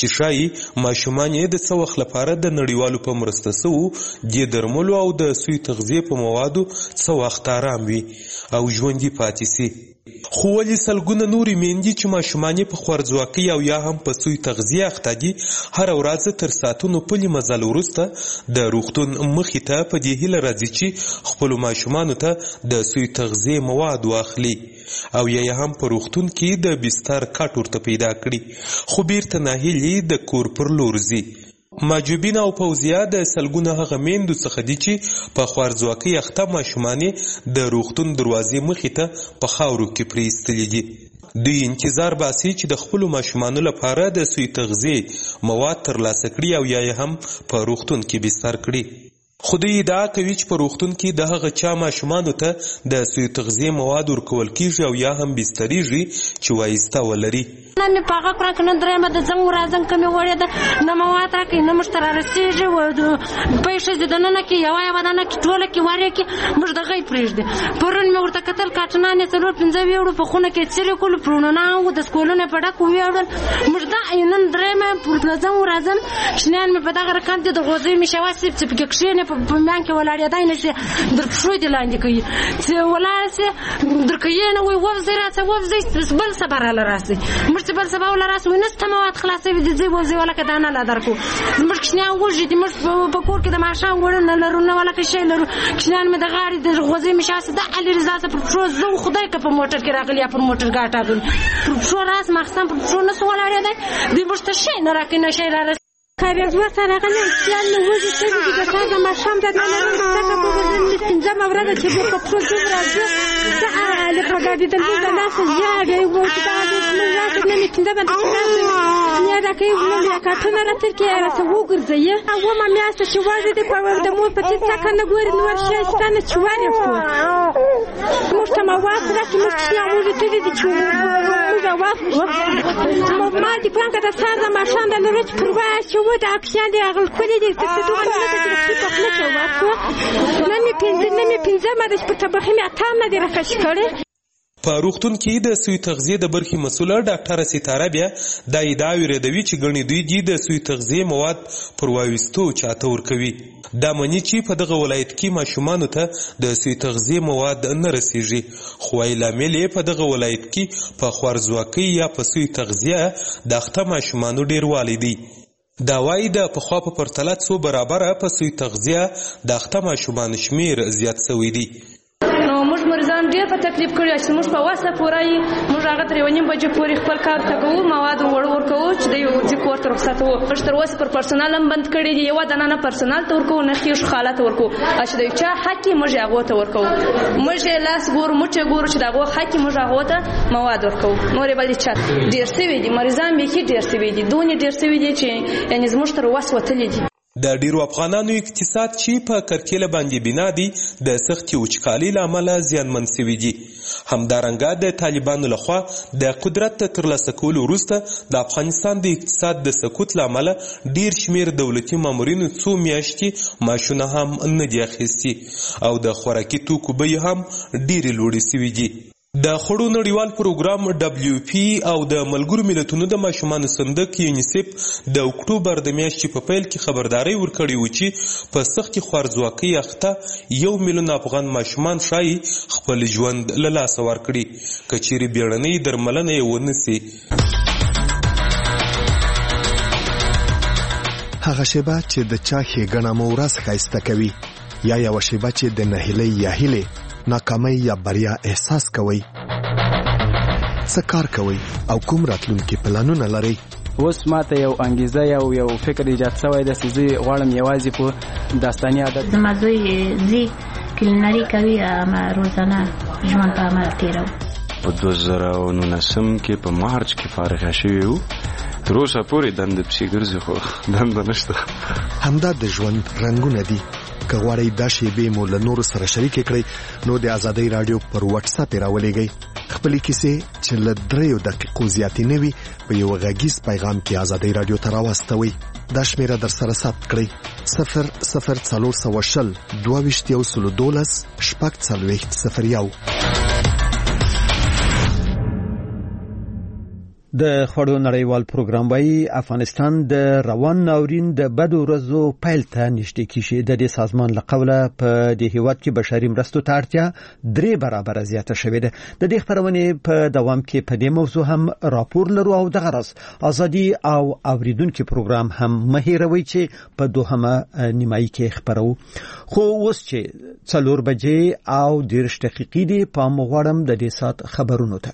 چې شایي ماشومان یې د څه وخت لپاره د نړیوالو په مرسته سوو د درملو او د سوی تغذیې په موادو څه وخت آرام وي او ژوندي پاتې سي. خو ولې سلګونه نورې میندې چې ماشومان یې په خوارځواکۍ او یا هم په سوی تغذیه اخته دي هره ورځ تر ساعتونو پلي مزل وروسته د روغتون مخې ته په دې هیله راځي چې خپلو ماشومانو ته د سوی تغذیې مواد واخلي او یا هم په روغتون کې د بستر کټ ورته پیدا کړي خو بیرته ناهیلې د کور پر لور ځي. ماجوبین او فوزیه د سلګونه هغه میندو څخه دي چې په خوارځواکۍ اخته ماشومان د روغتون دروازې مخې ته په خاورو کې پریستلي دي. دوی انتظار باسي چې د خپلو ماشومانو لپاره د سوی تغذیې مواد ترلاسه کړي او یا هم په روغتون کې بستر کړي. خو دوی ادعا کوي چې په روغتون کې د هغه چا ماشومانو ته د سوی تغذیې مواد ورکول کیږي او یا هم بستریږي چې وایسته ولري. نن مې پاغه کړه که نن درېیمه د زنګ ورځم که مې وړې ده نه مواد راکوي نه موږ ته رارسېږي پۍ ښځې دننه کې یوه یوه دانه کې ټوله کې وړې کې موږ د غی پرېږدي. پرون مې ورته کتل کاټنان یې 4-5 ویوړو په خونه کې څیرې کړو پرونونه وو د سکولونه په ډک ویوړل موږ دا نن درېیمه د زنګ ورځم شنیان مې په دغه رقم دي د غوزۍ مې شوه سیب چې پکې کښېنې په میان کې ولاړېدی نه شي در پښو دې لاندې کوي چې ولاړ سي در کښېنه وایي ووځئ راڅه ووځئ بل سبا راله راسئ موږ چې بل سبا وله راسو نسته مواد خلاصوي د ځای وځئ ولکه دانه لا درکړو موږ کښېنیان وږي دي موږ په کور کې د ماښام وړه نه لرو نه ولکه شی لرو کښېنیان مې د غاړې د غوزۍ مې شاسې دا علي رضا ته پر پښو زه خدای که په موټر کې راغلي یا پر موټر ګاټ راغلي پر پښو راس ماخستان پر پښو نه سو ولاړېدی دوی موږ ته شی نه راکوي نه شی رارسوي. کاریزور ته راغلی سیال مې وږي ښځې دي د کار د ماښام د نن څنګه په پنځمه ورځ چې موږ په پښو ځو راځو لکه ګاډېدل موږ د لاسه ژاړي وایي چې دا زموږ لاسه نه مې پنځمه د نه راکوي موږ یا کارټونه راته کې راته وګرځوي اومه میاشته چې وږي دي د مور په تیت څکه نه ګوري نور شی شته نه چې ورې کړو موږ ته مواد راکړي موږ کښېنه وږي تېرې دي چې موږ ما دي پلان که د سهار د ماښام د لرو چې پر واچو د اکسیان دی اغل کلی دی ته څه دوه نه د څه په نه کوي نن مې پنځمه د په طبخه مې اتام نه دی راخش کړي. په روغتون کې د سوی تغذیې د برخې مسؤله ډاکټره ستاره بیا دا ادعا ورېدوي چې ګڼې دوی د سوی تغذیې مواد پر واویستو چاته ورکوي. دا مني چې په دغه ولایت کې ماشومانو ته د سوی تغذیې مواد نه رسیږي خو وایي لامل یې په دغه ولایت کې په خوارځواکۍ یا په سوی تغذیه د اخته ماشومانو ډېروالی دی. دا وایي د پخوا په پرتله څو برابره په سوی تغذیه د اخته ماشومانو شمیر زیات شوی دی. نو موږ مریضان ډېر په تکلیف کړي چې موږ په وسه پوره یې موږ هغه تر 1:30 بجې پورې خپل کار ته کوو مواد ورکوو چې دی ورځي کور ته رخصت وو موږ تر اوسه پر پرسونال هم بند کړي دي یوه دانه نه پرسونال ته ورکوو نه خیښ خاله ته ورکوو چې د چا حق یې موږ هغو ته ورکوو موږ یې لاس ګورو موږ یې ګورو چې د هغو حق یې موږ هغو ته مواد ورکوو نور یې بل چا ډېر سوي دي مریضان بیخي ډېر سوي دي دونې ډېر سوي دي چې یعنې زموږ تر وس وتلي دي. د ډیرو افغانانو اقتصاد چې په کرکیله باندې بنا دي د سختي وچکالۍ له امله زیانمن شوي دي. همدارنګه د طالبانو لخوا د قدرت د ترلاسه کولو وروسته د افغانستان د اقتصاد د سقوط له امله ډیر شمیر دولتي مامورینو څو میاشتې معاشونه هم نه دي اخیستي او د خوراکي توکو بیې هم ډیرې لوړې شوي دي. د خوړو نړیوال پروګرام WFP او د ملګرو ملتونو د ماشومانو صندوق یونیسف د اکتوبر د میاشتې په پیل کې خبرداري ورکړې و چې په سختي خوارځواکۍ اخته 1 میلیون افغان ماشومان شایي خپل ژوند له لاسه ورکړي که چیرې بیړنۍ درملنه یې ونه سي. هغه شیبه چې د چا ښېګڼه مو ورځ ښایسته کوي یا یوه شیبه چې د نهیلۍ یا هیلې ناکامۍ یا بریا احساس کوئ څه کار کوئ او کوم راتلونکي پلانونه لرئ. اوس ماته یو انګیزه یو فکر ایجاد شوی دی چې زه غواړم یوازې په داستاني عادت زما زوی ځي کلینري کوي روزانه ژوند په عمل تېروو. په 2019 کې په مارچ کې فارغه شوي وو تر اوسه پورې دنده پسې ګرځي خو دنده نشته. همدا د ژوند رنګونه دي. که غواړئ دا شیبې مو له نورو سره شریکې کړئ نو د ازادۍ راډیو پر واتس اپ یې راولېږئ. خپلې کیسې چې له 3 دقیقو زیاتې نه وي په یو غږیز پیغام کې ازادۍ راډیو ته راواستوئ. دا شمیره در سره ثبت کړئ 00420 22 012 001. د خوړو نړیوال پروګرام وايي افغانستان د روان ناورین د بدو ورځو پیل ته نږدې کیږي. د دې سازمان له قوله په دې هیواد کې بشري مرستو ته اړتیا 3 برابره زیاته شوې ده. د دې خبرونې په دوام کې په دې موضوع هم راپور لرو او دغه راز ازادي او اوریدونکو پروګرام هم مهیروي چې په دوهمه نیمایي کې خبرو. خو اوس چې 4 بجې او 10 دقیقې دي په مغوړم د دې سات خبرونو ته.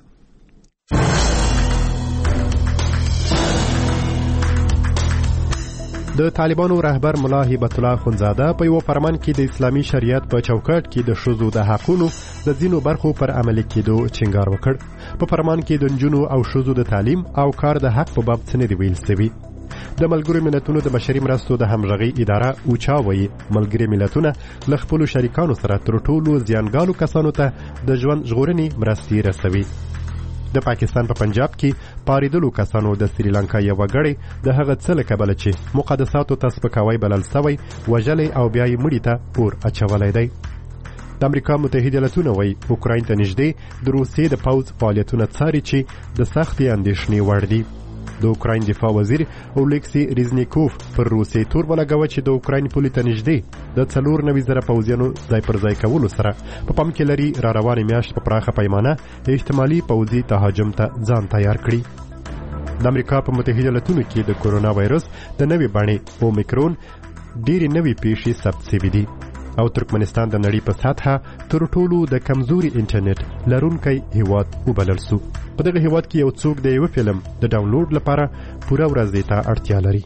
د طالبانو رهبر ملا هیبت الله خونزاده په یو فرمان کې د اسلامي شریعت په چوکاټ کې د ښځو د حقوقو د ځینو برخو پر عملي کېدو ټینګار وکړ. په فرمان کې د نجونو او ښځو د تعلیم او کار د حق په باب څه نه دی ویل شوی. د ملګرو ملتونو د بشري مرستو د همغږي اداره اوچا وایي ملګري ملتونه له خپلو شریکانو سره تر ټولو زیانګالو کسانو ته د ژوند ژغورنې مرستې رسوي. د پاکستان په پنجاب کې پاریدلو کسانو د سریلانکا یو غړی د هغه څه له کبله چې مقدساتو ته سپکاوی بلل شوی وژلې او بیا یې مړی ته اور اچولی دی. د امریکا متحده ایالتونه وایي اوکراین ته نږدې د روسیې د پوځ فعالیتونه څاري چې د سختې اندېښنې وړ دي. د اوکراین دفاع وزیر اولیکسی ریزنیکوف پر روسیې تور ولګوه چې د اوکراین پولې ته نږدې د 94,000 پوځیانو ځای پر ځای کولو سره په پام کې لري را روانې میاشت په پراخه پیمانه احتمالي پوځي تهاجم ته ځان تیار کړي. د امریکا په متحده ایالتونو کې د کورونا وایرس د نوې بڼې اومیکرون ډېرې نوې پیښې ثبت شوې دي او ترکمنستان د نړۍ په سطحه تر ټولو د کمزوري انټرنیټ لرونکی هیواد وبلل شو. په دغه هیواد کې یو څوک د یو فلم د ډاونلوډ لپاره پوره ورځ ته اړتیا لري.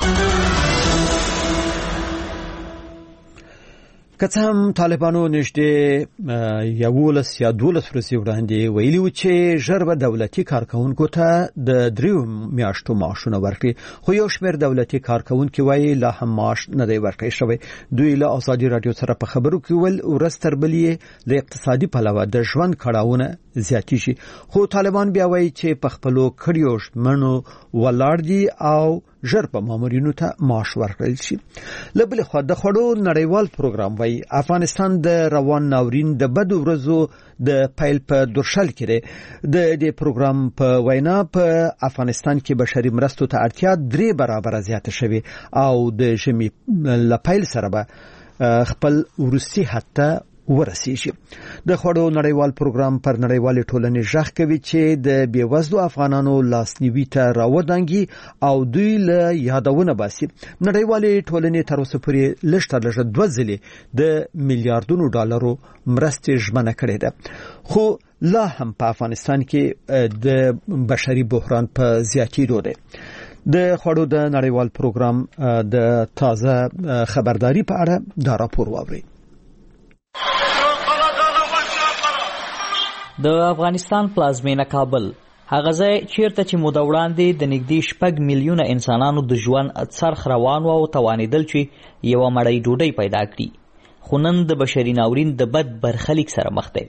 که څه هم طالبانو نږدې 11 یا 12 ورځې وړاندې ویلي و چې ژر به دولتي کارکوونکو ته د 3 میاشتو معاشونه ورکړي، خو یو شمېر دولتي کارکوونکي وایي لا هم معاش نه دی ورکړی شوی. دوی له ازادي رادیو سره په خبرو کې ول ورځ تر بلې له اقتصادي پلوه د ژوند کړاوونه زیاتېږي، خو طالبان بیا وایي چې په خپلو کړیو ژمنو ولاړ دي او ژر په مامورینو ته معاش ورکړل شي. له بلې خوا د خوړو نړیوال پروګرام وایي افغانستان د روان ناورین د بدو ورځو د پیل په درشل کې دی. د دې پروګرام په وینا په افغانستان کې بشري مرستو ته اړتیا 3 برابره زیاته شوې او د ژمي له پیل سره به خپل وروستي حد ته ورسیږي. د خوړو نړیوال پروګرام پر نړیوالې ټولنې ژغ کوي چې د بیوزلو افغانانو لاسنیوي ته راودانګي او دوی له یادونه باسي. نړیوالې ټولنې تر اوسه پورې لږ تر لږه 2 ځلې د میلیارډونو ډالرو مرستې ژمنه کړې ده، خو لا هم په افغانستان کې د بشري بحران په زیاتېدو دی. د خوړو د نړیوال پروګرام د تازه خبرداري په اړه دا راپور واوري. د افغانستان پلازمینه کابل هغه ځای چیرته چې موده وړاندې د نږدې 6 میلیونه انسانانو د ژوند څرخ روان و او توانېدل چې یوه مړۍ ډوډۍ پیدا کړي، خو نن د بشري ناورین د بد برخلیک سره مخ دی.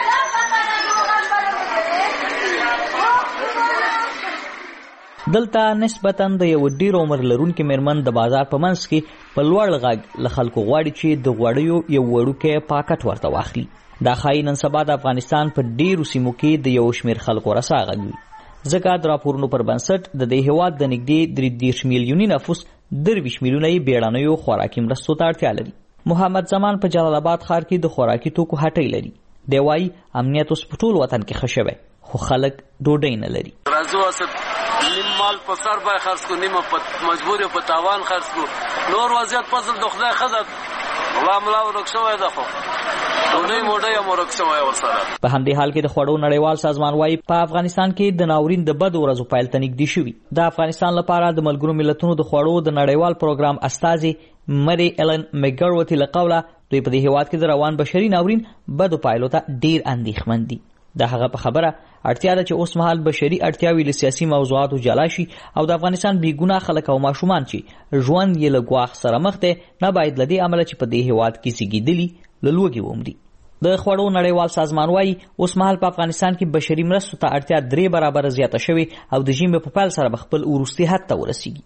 دلته نسبتاً د یو ډیر عمر لرونکي مېرمن د بازار په منځ کې په لوړ غږ له خلکو غواړي چې د غوړیو یو وړوکی پاکټ ورته واخلي. دا ښایي نن سبا د افغانستان په ډیرو سیمو کې د یو شمېر خلکو رسا غږ وي، ځکه د راپورونو پر بنسټ د دې هېواد د نږدې 30 میلیوني نفوس 23 میلیونه یې بیړنیو خوراکي مرستو ته اړتیا لري. محمد زمان په جلال آباد ښار کې د خوراکي توکو هټۍ لري. دی وایي امنیت اوس په ټول وطن کې ښه شوی، خو خلک ډوډۍ نه لري. نیم مال په سر باندې خرڅ کو، نیم په مجبور په تاوان خرڅ کو، نور وضعیت فصل د خدای خدای الله ملا ورکشوي ده، خو نوې موډه یې مرکشوي ورسره. په همدې حال کې د خوړو نړیوال سازمان وايي په افغانستان کې د ناورین د بد ورځو پیل ته نږدې شوي. د افغانستان لپاره د ملګرو ملتونو د خوړو د نړیوال پروګرام استازي مری ایلن میګروتی له قوله دوی په دې هېواد کې د روان بشري ناورین بدو پایلو ته ډیر اندېښمن دي. د هغه په خبره اړتیا ده چې اوس مهال بشري اړتیاوې له سیاسي موضوعاتو جلا شي او د افغانستان بېګناه خلک او ماشومان چې ژوند یې له ګواښ سره مخ دی نه باید له دې امله چې په دې هېواد کې زیږېدلي له لوږې ومري. د خوړو نړیوال سازمان وايي اوس مهال په افغانستان کې بشري مرستو ته اړتیا 3 برابره زیاته شوې او د ژمي په پیل سره به خپل وروستي حد ته ورسیږي.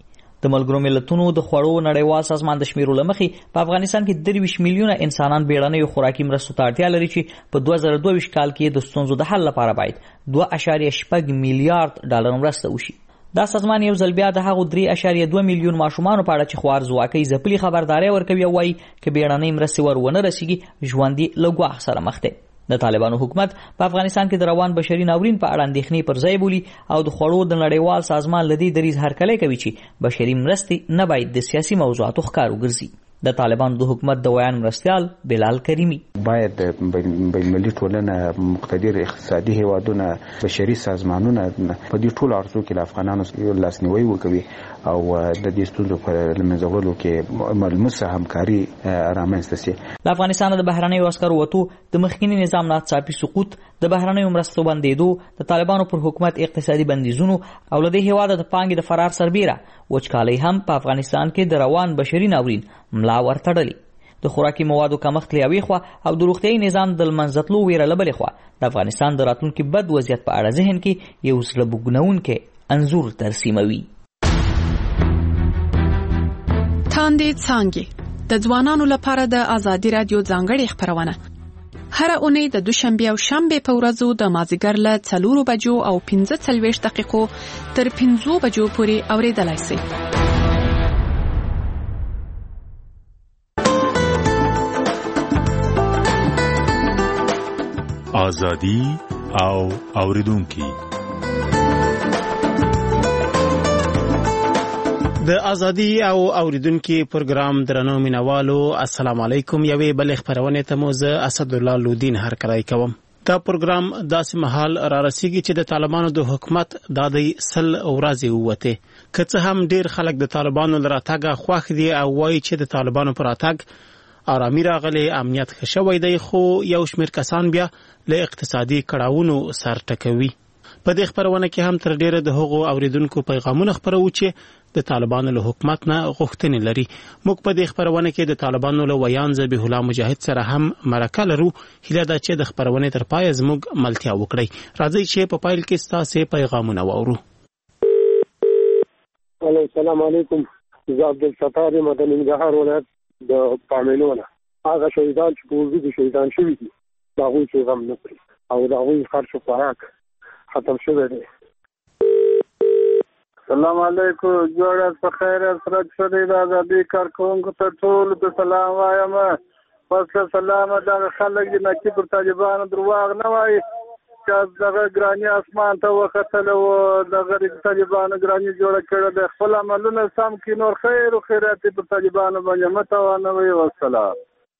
د ملګرو ملتونو د خوړو نړیوال سازمان د شمیرو له مخې په افغانستان کې 23 میلیونه انسانان بیړنیو خوراکي مرستو ته اړتیا لري چې په 2022 کال کې د ستونزو د حل لپاره باید 2.8 میلیارډ ډالر مرسته وشي. دا سازمان یو ځل بیا د هغو 3.2 میلیون ماشومانو په اړه چې خوارزواکۍ ځپلي خبرداري ورکوي او وایي که بیړنۍ مرستې ور ونه رسیږي ژوند یې له ګواښ سره مخ دی. د طالبانو حکومت په افغانستان کې د روان بشري ناورین په اړه اندېښنې پر ځای بولي او د خوړو د نړیوال سازمان له دې دریځ هرکلی کوي چې بشري مرستې نه باید د سیاسي موضوعاتو ښکار وګرځي. د طالبانو د حکومت د ویان مرستیال بلال کریمی: باید بین‌المللي ټولنه، مقتدر اقتصادي هیوادونه، بشري سازمانونه په دې ټولو ارزو کې د افغانانو لاسنیوي وکوي او د دې ستونزو په له منځه وړلو کې ملموسه همکاري رامنځته شي. د افغانستان د بهرنیو عسکرو وتو، د مخکینی نظام ناڅاپي سقوط، د بهرنیو مرستو بندېدو، د طالبانو پر حکومت اقتصادي بندیزونو او له دې هیواده د پانګې د فرار سربیره وچکالۍ هم په افغانستان کې د روان بشري ناورین ملا ورتړلې. د خوراکي موادو کمښت له یوې خوا او د روغتیايي نظام د له منځه تلو ویره له بلې خوا د افغانستان د راتلونکي بد وضعیت په اړه ذهن کې یو زړه بوږنونکی انځور ترسیموي. تاندې څانګې د ځوانانو لپاره د ازادي رادیو ځانګړې خپرونه هر اونۍ د دوشنبه او شنبه په ورځو د مازیګر له 4 بجو او 45 دقیقو تر 5 بجو پورې اوریدلای شئ. ازادي او اوریدونکو د ازادي او اوریدونکو پروګرام درنو مینوالو، السلام علیکم. یوې بلې خبرونه ته مو زه اسد الله لودین هرکلی کوم. دا پروګرام داسې مهال را رسیږي چې د طالبانو د حکومت د 100 ورځې ووته. که څه هم ډیر خلک د طالبانو لراتګه خوښ دي او وایي چې د طالبانو پر راتګ آرامي راغلي، امنیت ښه شوی دی، خو یو شمېر کسان بیا له اقتصادي کړاوونو سر ټکوي. په دې خبرونه کې هم تر ډیره د هغو اوریدونکو پیغامونه خپرو چې د طالبانو له حکومت نه غوښتنې لري. موږ په دې خبرونه کې د طالبانو له ویان ذبیح الله مجاهد سره هم مرکه لرو. هیله ده چې د خبرونې تر پای زموږ ملتیا وکړي. راځئ چې په پایل کې ستاسو پیغامونه واورو. السلام علیکم. زه عبدالستار مدني نګهار ولایت د پامینونه. هغه شهیدان چې په وجود شهیدان شوي دي دا غوي چې غم نه کړی او دا غوي خرچ خوراک ختم شوی دی. السلام علیکم. جوړه په خیر سره شری د ازادي کارکونکو ته ټول د سلام وایم. پس سلام د خلک د نکی پر طالبانو درواغ نه وایي چې دغه ګرانی اسمان ته وختل او دغه طالبانو ګرانی جوړه کړه. د خپل عملونه سم کې نور خیر او خیرات پر طالبانو باندې متوانه وي. والسلام.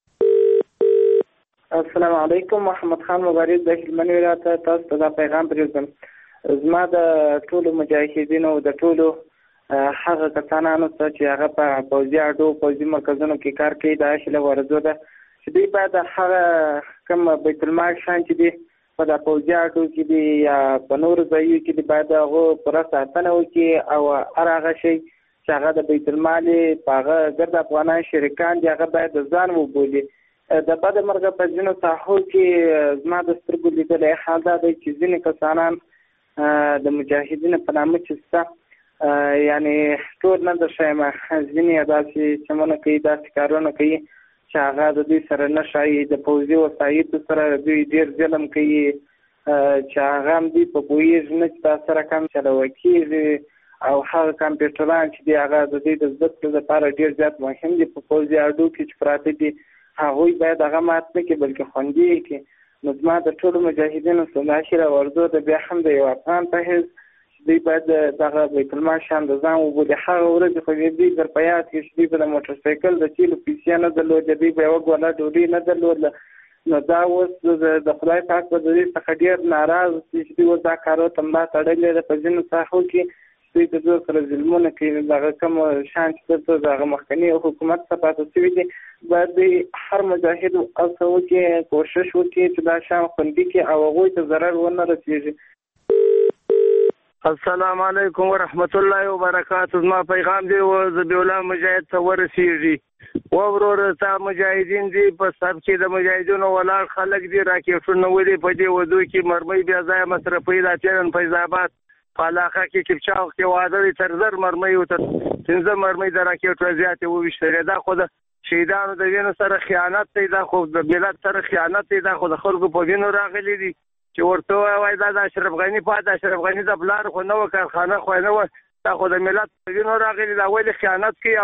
السلام علیکم. محمد خان مبارک د هلمند ولایت. تاسو ته دا پیغام پرېږدم. زما د ټولو مجاهدینو د ټولو هغه کسانانو ته چې هغه په پوځي اډو پوځي مرکزونو کې کار کوي دا شله ورزو ده چې دوی باید هغه کوم بیت المال شان چې دی په د پوځي اډو کې دی یا په نورو ځایو کې دی باید هغه پر ساتنه وکړي او هغه شی چې هغه د بیت المال په هغه ګرد افغانان شریکان دي هغه باید ځان وبولي. د بد مرګ په ځینو ساحو کې زما د سترګو لیدلی حال دا دی چې ځینې کسانان د مجاهدینو په نامه چې ستا یعنی ټول نه درشایم ځینې داسې چمونه کوي داسې کارونه کوي چې هغه د دوی سره نه ښایي. د پوځي وسایطو سره دوی ډېر ظلم کوي چې هغه هم دوی په پوهېږي نه چې دا سره کم چلوه کېږي او هغه کمپیوټران چې دي هغه د دوی د زده کړو لپاره ډېر زیات مهم دي. په پوځي اډو کې چې پراته دي هغوی باید هغه مات نه کړي بلکې خوندي یې کړي. نو زما د ټولو مجاهدینو سلاشي راورځو د بیا هم د یو افغان په حیث چې دوی باید دغه بیت المال شان د ځان وبولي. هغه ورځې خو دوی در په یاد کې چې دوی به د موټرسایکل د تیلو پیسې نه درلودې، دوی به یوه ګوله ډوډۍ نه درلودله. نو دا اوس د خدای پاک به د دوی څخه ډېر ناراض دي چې دوی اوس دا کارو ته ملا تړلې ده. په ځینو ساحو کې دوی د زور سره ظلمونه کوي. دغه کوم شان چې دلته دغه مخکني حکومت څخه پاتې شوي دي باید دوی هر مجاهد هڅه وکړي، کوشش وکړي چې دا شان خوندي کړي او هغوی ته ضرر ونه رسېږي. السلام علیکم ورحمت الله وبرکاته. زما پیغام دی ذبیح الله مجاهد ته ورسېږي. وروره تا مجاهدین دي په سب کې د مجاهدینو ولاړ خلک دي راکېټونه ولي په دې وضو کې مرمۍ بیا ځای مصرفوي دا تیرن فیض آباد په علاقه کې کپچاو کې واده دي تر 1000 مرمۍ او تر 15 مرمۍ د راکېټ وضعیت وویشتلې. دا خو د شهیدانو د وینو سره خیانت دی، دا خو د ملت سره خیانت دی، دا خو د خلکو په وینو راغلي دي چې ورته وایي دا د اشرف غني پات اشرف غني د بلار خو نو کارخانه خو نه و، دا خو د ملت په وینو راغلي، دا ولې خیانت کوي.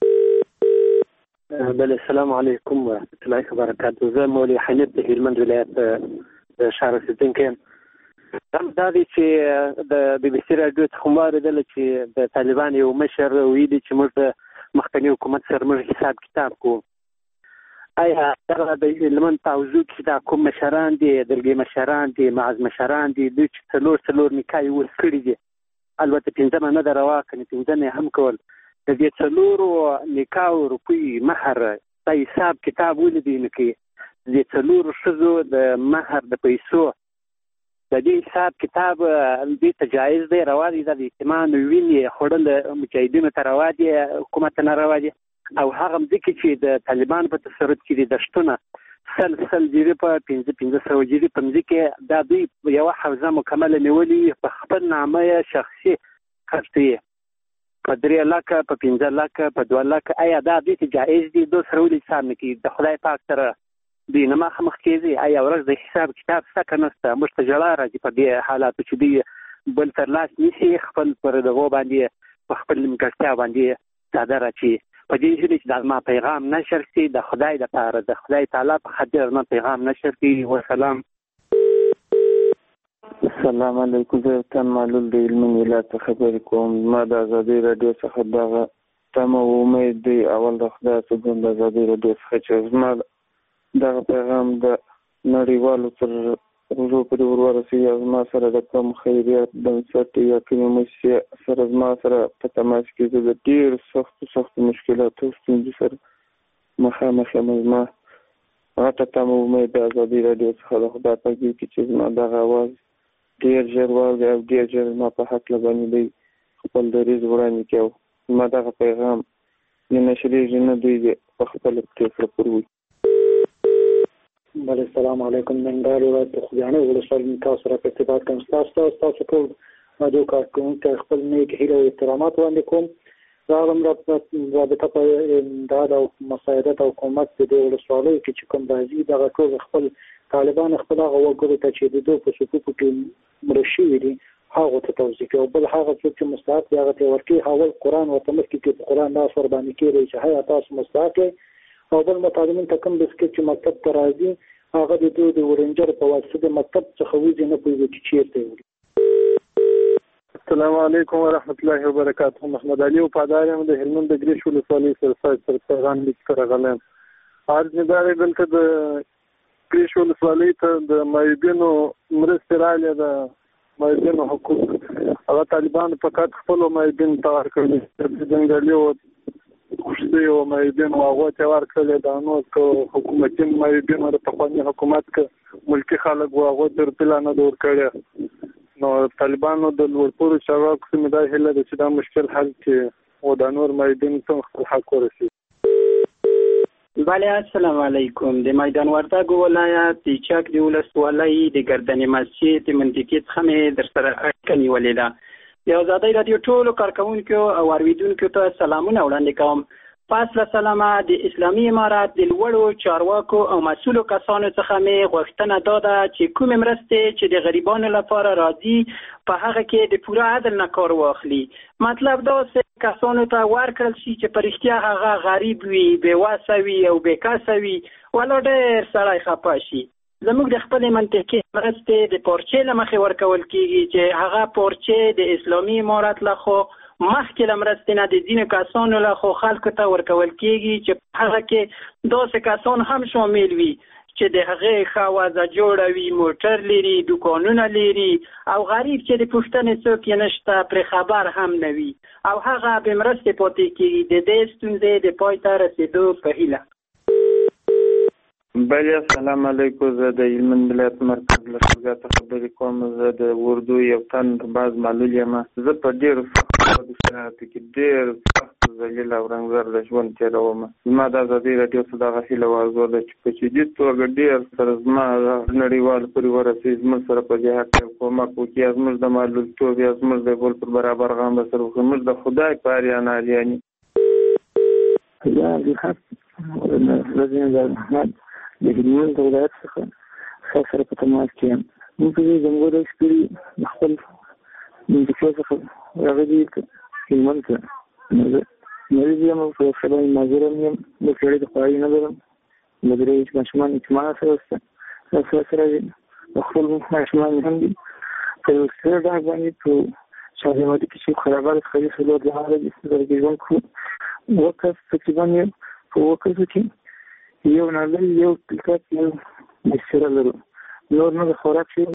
بله السلام علیکم ورحمت الله وبرکاته. زه مولوي حنیف د هلمند ولایت د شهر اوسېدونکی یم. دا دی چې د بي بي سي راډیو څخه مو اورېدله چې د طالبان یو مشر ویلي چې موږ د مخکني حکومت سره موږ حساب کتاب کوو. آیا دغه د هلمند په حوزو کې دا کوم مشران دي، دلګي مشران دي، معز مشران دي، دوی چې څلور نکاح یې ورس کړي دي، البته 5 نه ده روا کنې 5 هم کول، د دې 4 نکاح روپۍ مهر دا حساب کتاب ولیدي نو کې د 4 ښځو د مهر د پیسو د دې حساب کتاب دې ته جایز دی، روا دی، د اجتماع وینې خوړل مجاهدینو ته روا دي، حکومت ته نه روا دي. او هغه مځکې چې د طالبان په تسلط کې دي دشتونه سل جیري په 500 جیري په مځکې دا دوی یوه حوزه مکمله نیولې په خپل نامه شخصي خرڅوي په 3 لکه په 15 لکه په 2 لکه. آیا دا دوی ته جایز دي؟ دوی سره ولې حساب نه کوي؟ د خدای پاک سره دوی نه مخامخ کېږي؟ آیا ورځ د حساب کتاب شته که نشته؟ موږ ته ژړا راځي په دې حالاتو چې دوی بل تر لاس نیسي، خپل پر دغو باندې په خپل نیمګړتیا باندې څادر اچوي. په دې هیله چې د ما پیغام نشر شي، د خدای دپاره د خدای تعالی په خاطر نه پیغام نشر کړي. وسلام. السلام علیکم. زه تن معلول د هلمند ولایت څخه خبرې کوم. ما د ازادي راډیو څخه دغه تمه او امید دی اول د خدای څخه د ازادي راډیو څخه چې زما دغه پیغام د نړیوالو تر روزو پورې ورورسېږي او زما سره د کوم خیریات بنسټ یا کومې موسسې سره زما سره په تماس کې زه د ډېرو سختو مشکلاتو ستونزو سره مخامخ یم. زما غټه تمه امید د ازادي راډیو څخه د خدای پاک دی چې زما دغه اواز ډېر ژر واوري او ډېر ژر زما په هکله باندې دوی خپل دریځ وړاندې کړي او زما دغه پیغام نه نشریږي نه دوی په خپله پرېکړه پر وي. بله السلام علیکم. ننګرهار ولایت د خوږیاڼي ولسوالۍ تاسو سره په ارتباط کوم. ستاسو ټول راډیو کارکوونکي خپل نیک هیله او احترامات وړاندې کوم. راغلم رابطه په امداد او مساعدت او حکومت د دې ولسوالیو کې چې کوم راځي دغه ټول خپل طالبان خپل هغه وګړو ته چې د دوی په صفوفو کې مړه شوي دي هغو ته توضیح کوي، او بل هغه څوک چې مستحق دی هغه ته ورکوي. اول قرآن ورته مخکې کړي، په قرآن لاس ورباندې کېږي چې هیا تاسو مستحق یې، او بل متعلمین ته کوم بسکټ چې مکتب ته راځي هغه د دوی د ورنجر په واسطه د مکتب څخه وځي، نه پوهېږي چې چېرته وړي. السلام علیکم ورحمت الله وبرکاته. محمد علي وفادار یم د هلمند د ګریش ولسوالۍ سره پیغام لیک راغلی یم. عرض مې دا دی دلته د ګریش ولسوالۍ ته د معیوبینو مرستې راغلې ده، معیوبینو حقوق هغه طالبانو فقط خپلو معیوبینو ته ورکړي، د جنګلي خوشتي او معیوبینو هغو ته ورکړلې ده. نو که حکومتي معیوبینو د پخواني حکومت که ملکي خلک وو هغو ته روپیله نه ده ورکړې. نو طالبانو د لوړپوړو چارواکو څخه مې دا هیله ده چې دا مشکل حل کړي او دا نور معیوبین ته خپل حق ورسوي. بله السلام علیکم. د میدان وردګو ولایت د چک د ولسوالۍ د ګردنې مسجد د منطقې څخه مې در سره اړیکه نیولې ده. د ازادۍ راډیو ټولو کارکوونکو او اوریدونکو ته سلامونه وړاندې کوم. پس له سلامه د اسلامي امارت د لوړو چارواکو او مسؤلو کسانو څخه مې غوښتنه دا ده چې کومې مرستې چې د غریبانو لپاره راځي په هغه کې د پوره عدل نه کار واخلي. مطلب دا چې کسانو ته ورکړل شي چې په رښتیا هغه غریب وي، بېوسه وي او بېکسه وي، ولا ډېر سړی خفه شي. زموږ د خپلې منطقې مرستې د پارچې له مخې ورکول کېږي چې هغه پارچې د اسلامي امارت لخوا مخکې له مرستې نه د ځینو کسانو لخوا خلکو ته ورکول کېږي چې په هغه کې داسې کسان هم شامل وي چې د هغې ښه وضع جوړه وي، موټر لري، دوکانونه لري، او غریب چې د پوښتنې څوک یې نشته پرې خبر هم نه وي او هغه بې مرستې پاتې کېږي. د دې ستونزې د پای ته رسېدو په هیله. بله السلام علیکم. زه د هلمند ولایت مرکز له شوګا څخه خبرې کوم. زه د اردو یو تن باز معلول یم. زه په ډېرو سختو شرایطو کې ډېر سخت ذلیل او رنګزر د ژوند تېروم. زما د ازادي راډیو څخه دغه هیله او ارزو ده چې په جدي توګه ډېر سره زما نړیوال پورې ورسېږي، زموږ سره په دې هکله کومک وکړي، زموږ د معلولتوب یا زموږ د بل پر برابر غم به سره وکړي، زموږ د خدای په اریان الیاني. یا د حق رضین احمد د هلمند د ولایت څخه سره په تماس کې یم. موږ په دې ځانګړي سپري خپل د څه څخه راغلي هلمند ته مریض یم او په خبرې مازیرم یم، د سړي د خواري نه لرم، د درې ماشومان اجتماع سره وسته سره خپل ماشومان هم دي په سره دا باندې په شاهماتي کې چې خرابات خري سلوات لاره دي چې ژوند کو وکړ تقریبا په وکړ چې یو نه یو کلکات یو د سره لرو نور نه خوراک شي